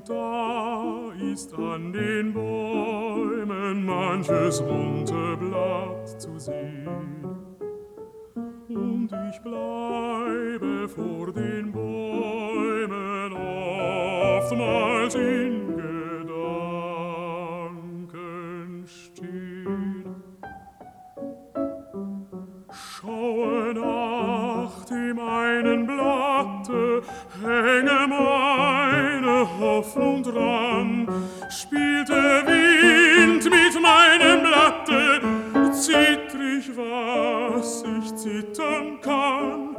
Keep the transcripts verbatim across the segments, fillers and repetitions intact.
und da ist an den Bäumen manches bunte Blatt zu sehen. Und ich bleibe vor den Bäumen oftmals in Gedanken stehen. Schaue nach dem einen Blatte, hänge meine Hoffnung dran. Spielt der Wind mit meinem Blatte, zittrig, was ich zittern kann.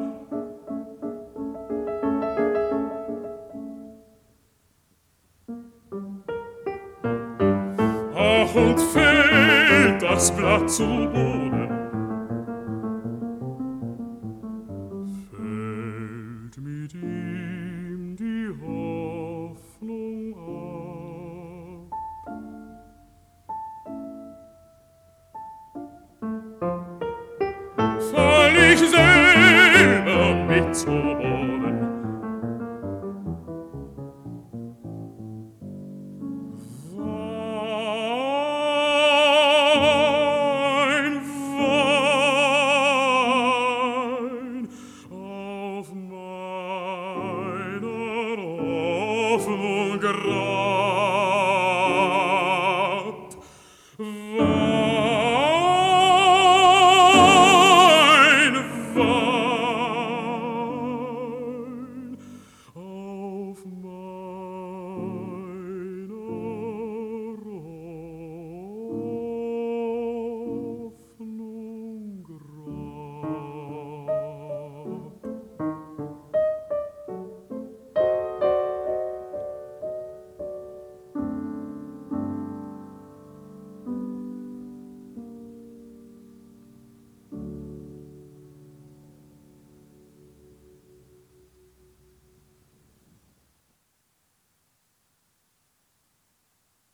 Ach, und fällt das Blatt zu Boden, fällt mit ihm die Hoffnung ab. Fall ich selber mit zu Boden, Wein, Wein auf meiner Hoffnung grau.